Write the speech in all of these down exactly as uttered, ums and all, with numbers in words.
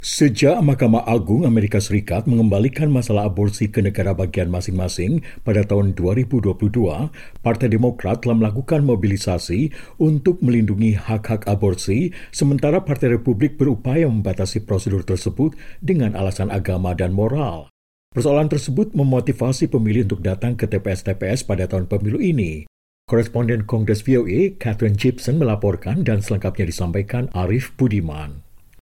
Sejak Mahkamah Agung Amerika Serikat mengembalikan masalah aborsi ke negara bagian masing-masing pada tahun dua ribu dua puluh dua, Partai Demokrat telah melakukan mobilisasi untuk melindungi hak-hak aborsi, sementara Partai Republik berupaya membatasi prosedur tersebut dengan alasan agama dan moral. Persoalan tersebut memotivasi pemilih untuk datang ke T P S-T P S pada tahun pemilu ini. Koresponden Kongres V O A, Catherine Gibson melaporkan dan selengkapnya disampaikan Arif Budiman.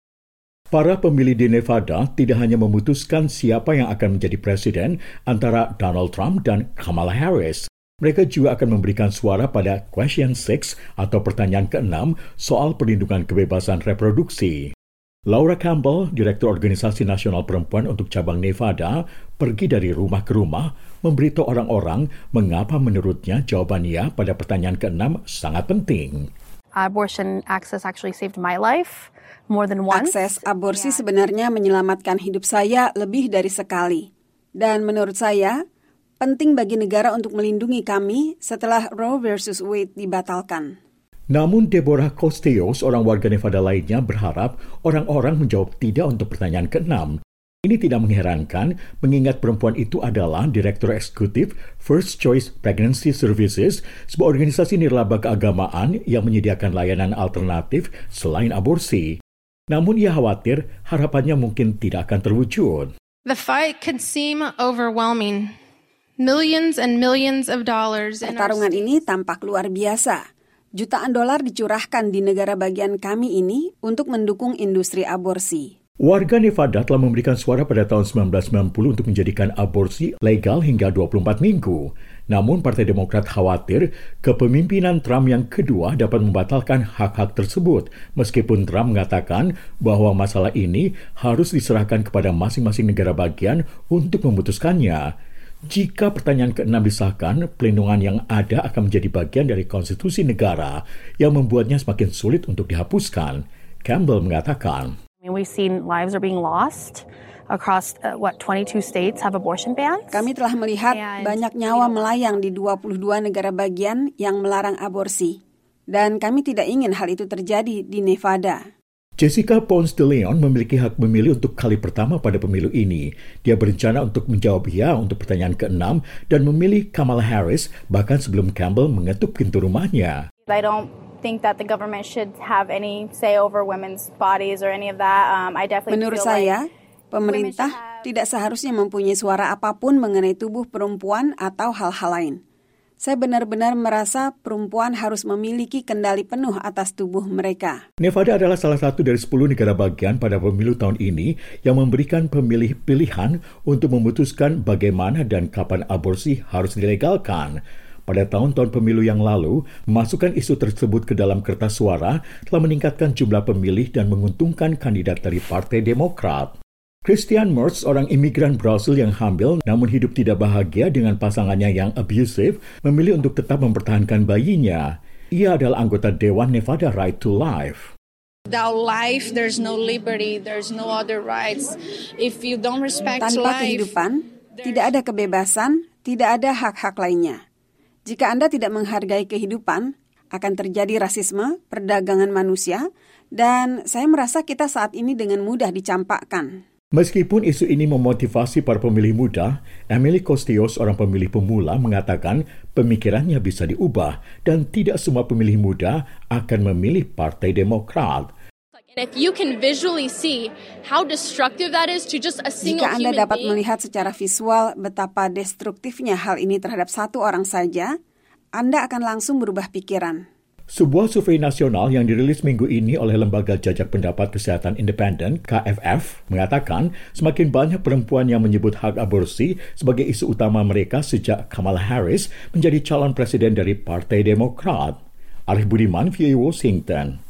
Para pemilih di Nevada tidak hanya memutuskan siapa yang akan menjadi presiden antara Donald Trump dan Kamala Harris. Mereka juga akan memberikan suara pada Question six atau pertanyaan keenam soal perlindungan kebebasan reproduksi. Laura Campbell, Direktur Organisasi Nasional Perempuan untuk Cabang Nevada, pergi dari rumah ke rumah memberitahu orang-orang mengapa menurutnya jawaban ya pada pertanyaan keenam sangat penting. Abortion access actually saved my life more than once. Akses aborsi sebenarnya menyelamatkan hidup saya lebih dari sekali. Dan menurut saya, penting bagi negara untuk melindungi kami setelah Roe versus Wade dibatalkan. Namun Deborah Costello, seorang warga Nevada lainnya, berharap orang-orang menjawab tidak untuk pertanyaan keenam. Ini tidak mengherankan, mengingat perempuan itu adalah Direktur Eksekutif First Choice Pregnancy Services, sebuah organisasi nirlaba keagamaan yang menyediakan layanan alternatif selain aborsi. Namun ia khawatir harapannya mungkin tidak akan terwujud. The fight could seem overwhelming. Millions and millions of dollars. Pertarungan ini tampak luar biasa. Jutaan dolar dicurahkan di negara bagian kami ini untuk mendukung industri aborsi. Warga Nevada telah memberikan suara pada tahun sembilan belas sembilan puluh untuk menjadikan aborsi legal hingga dua puluh empat minggu. Namun Partai Demokrat khawatir kepemimpinan Trump yang kedua dapat membatalkan hak-hak tersebut, meskipun Trump mengatakan bahwa masalah ini harus diserahkan kepada masing-masing negara bagian untuk memutuskannya. Jika pertanyaan keenam disahkan, pelindungan yang ada akan menjadi bagian dari konstitusi negara yang membuatnya semakin sulit untuk dihapuskan. Campbell mengatakan, I mean, we've seen lives are being lost across uh, what twenty-two states have abortion bans. Kami telah melihat And, banyak nyawa melayang di dua puluh dua negara bagian yang melarang aborsi. Dan kami tidak ingin hal itu terjadi di Nevada. Jessica Ponce de Leon memiliki hak memilih untuk kali pertama pada pemilu ini. Dia berencana untuk menjawab ya untuk pertanyaan keenam dan memilih Kamala Harris bahkan sebelum Campbell mengetuk pintu rumahnya. I don't think that the government should have any say over women's bodies or any of that. Um, I definitely Menurut feel saya, like pemerintah have... tidak seharusnya mempunyai suara apapun mengenai tubuh perempuan atau hal-hal lain. Saya benar-benar merasa perempuan harus memiliki kendali penuh atas tubuh mereka. Nevada adalah salah satu dari sepuluh negara bagian pada pemilu tahun ini yang memberikan pemilih pilihan untuk memutuskan bagaimana dan kapan aborsi harus dilegalkan. Pada tahun-tahun pemilu yang lalu, memasukkan isu tersebut ke dalam kertas suara telah meningkatkan jumlah pemilih dan menguntungkan kandidat dari Partai Demokrat. Christian Mertz, orang imigran Brasil yang hamil namun hidup tidak bahagia dengan pasangannya yang abusive, memilih untuk tetap mempertahankan bayinya. Ia adalah anggota Dewan Nevada Right to Life. Without life, there's no liberty, there's no other rights. If you don't respect Tanpa life, kehidupan, tidak ada kebebasan, tidak ada hak-hak lainnya. Jika Anda tidak menghargai kehidupan, akan terjadi rasisme, perdagangan manusia, dan saya merasa kita saat ini dengan mudah dicampakkan. Meskipun isu ini memotivasi para pemilih muda, Emily Costello, seorang pemilih pemula, mengatakan pemikirannya bisa diubah dan tidak semua pemilih muda akan memilih Partai Demokrat. If you can visually see how destructive that is to just a single Jika Anda human dapat being, melihat secara visual betapa destruktifnya hal ini terhadap satu orang saja, Anda akan langsung berubah pikiran. Sebuah survei nasional yang dirilis minggu ini oleh Lembaga Jajak Pendapat Kesehatan Independen, K F F, mengatakan semakin banyak perempuan yang menyebut hak aborsi sebagai isu utama mereka sejak Kamala Harris menjadi calon presiden dari Partai Demokrat. Arif Budiman, V O A Washington.